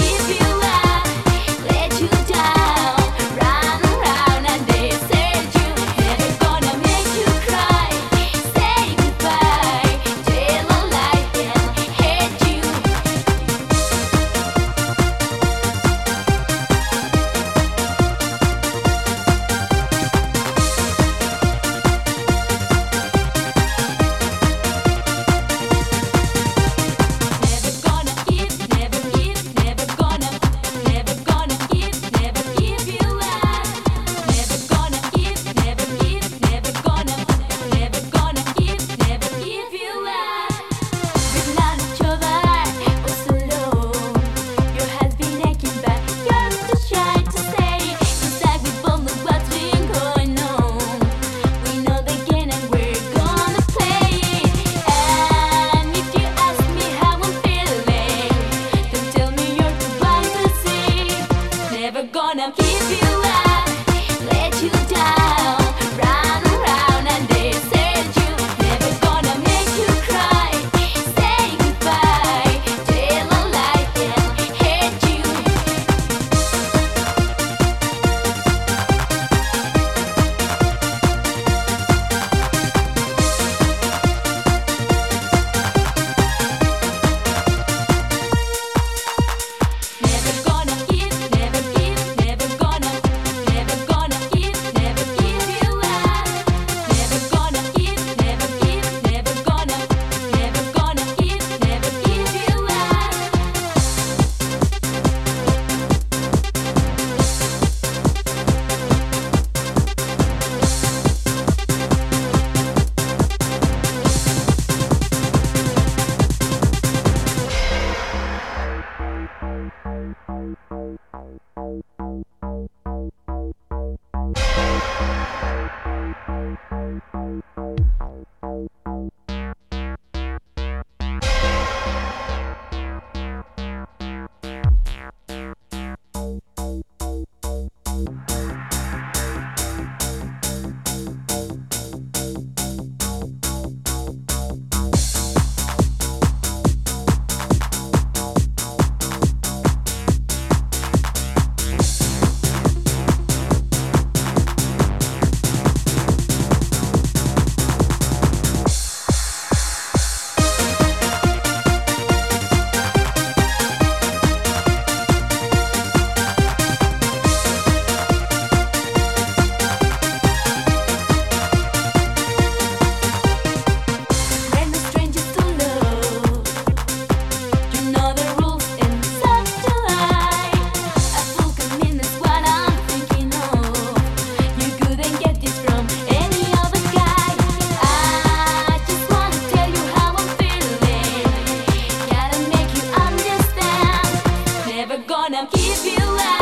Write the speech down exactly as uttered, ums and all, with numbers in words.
Gonna keep you up, let you down, run around and desert you. Never gonna make you cry, say goodbye, tell a lie and hate you. Never gonna give, never give, never gonna, never gonna give, never give you up. Never gonna give, never give, never gonna, never gonna give, never give you up. When the strangers to love, you know the rules and such a lie. A fool can mean is what I'm thinking of. You couldn't get this from any other guy. I just wanna tell you how I'm feeling. Gotta make you understand. Never gonna give you up.